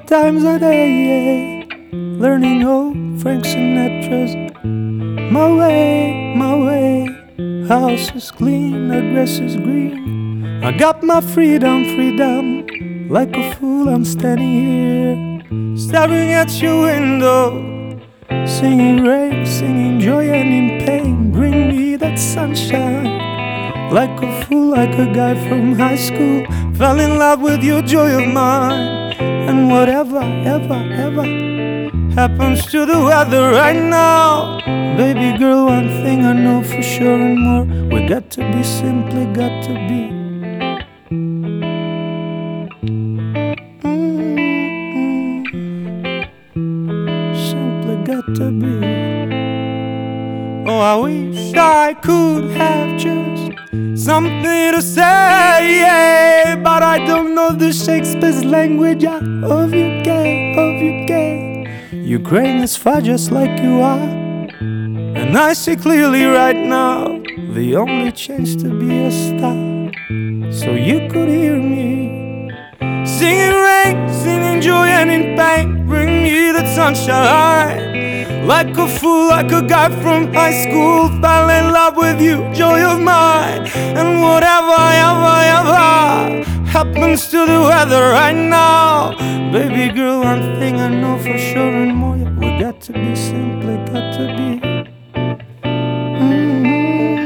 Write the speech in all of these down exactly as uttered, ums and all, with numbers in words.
times a day, learning old Frank Sinatra's My Way, My Way. House is clean, the grass is green. I got my freedom, freedom. Like a fool I'm standing here, staring at your window, singing rain, singing joy and in pain. Bring me that sunshine. Like a fool, like a guy from high school, fell in love with your joy of mine. And whatever, ever, ever happens to the weather right now, baby girl, one thing I know for sure and more, we got to be, simply got to be. Mm-hmm. Simply got to be. Oh, I wish I could have just something to say, yeah, but I don't know the Shakespeare's language of U K, of U K. Ukraine is far just like you are, and I see clearly right now the only chance to be a star. So you could hear me singing rain, singing joy and in pain. Bring me that sunshine. Like a fool, like a guy from high school, fell in love with you, joy of mine. And whatever, ever, ever happens to the weather right now, baby girl, one thing I know for sure and more, we got to be, simply got to be. Mm-hmm.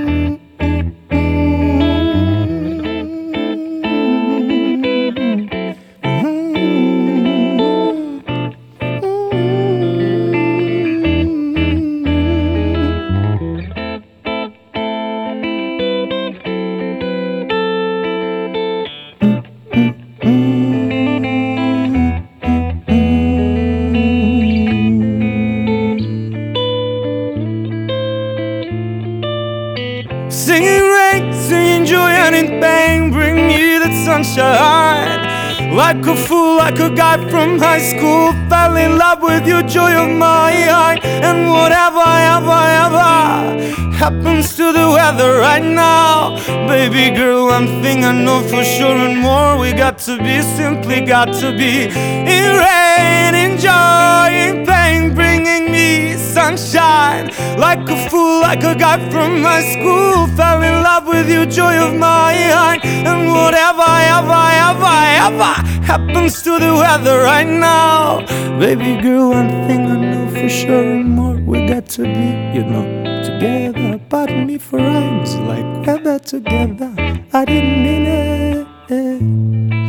Singing rain, singing joy and in pain. Bring me that sunshine. Like a fool, like a guy from high school, fell in love with your joy of mine. And whatever, ever, ever happens to the weather right now, baby girl, one thing I know for sure and more, we got to be, simply got to be. In rain, in joy, in pain, bringing me sunshine. Like a fool, like a guy from high school, fell in love with you, joy of mine. And whatever, ever, ever, ever happens to the weather right now, baby girl, one thing I know for sure and more, we got to be, you know, together. Pardon me for rhymes like weather together, I didn't mean it.